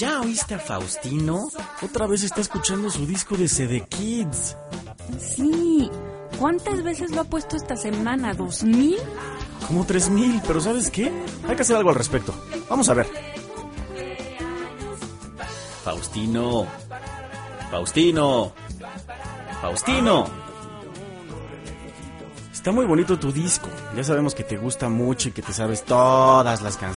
¿Ya oíste a Faustino? Otra vez está escuchando su disco de CD Kids. Sí. ¿Cuántas veces lo ha puesto esta semana? ¿2000? Como 3000, pero ¿sabes qué? Hay que hacer algo al respecto. Vamos a ver. Faustino. Está muy bonito tu disco. Ya sabemos que te gusta mucho y que te sabes todas las canciones.